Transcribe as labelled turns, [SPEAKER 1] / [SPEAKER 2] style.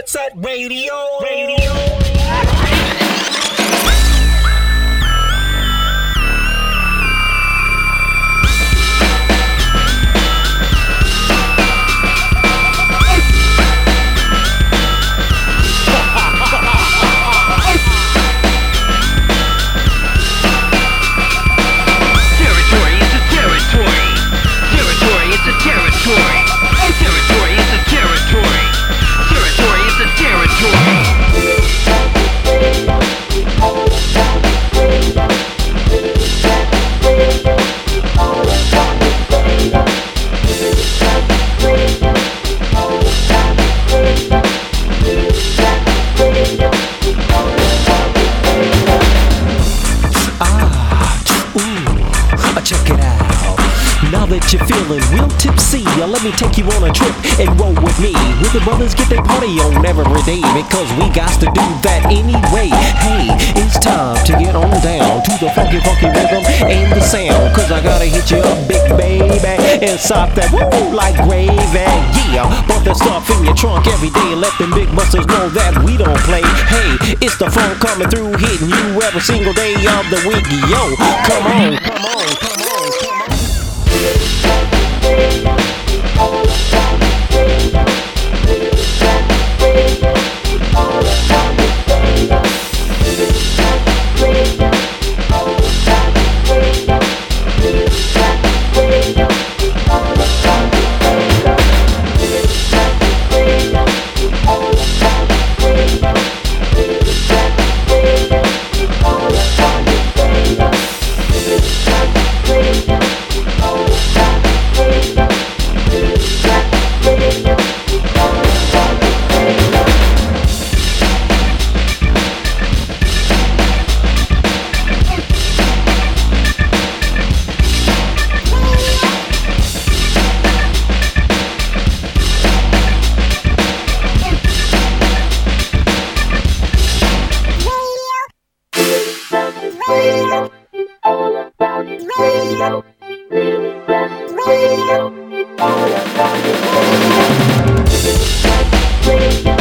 [SPEAKER 1] Jet Set Radio.
[SPEAKER 2] Check it out. Now that you're feeling real tipsy, let me take you on a trip and roll with me. With the brothers get their party on every day, because we got to do that anyway. Hey, it's time to get on down to the funky rhythm and the sound, cause I gotta hit you up, big baby, and sop that woo like gravy. Yeah, put that stuff in your trunk every day and let them big busters know that we don't play. Hey, it's the funk coming through, hitting you every single day of the week. Yo, come on, come on, come on, come on.
[SPEAKER 3] Radio.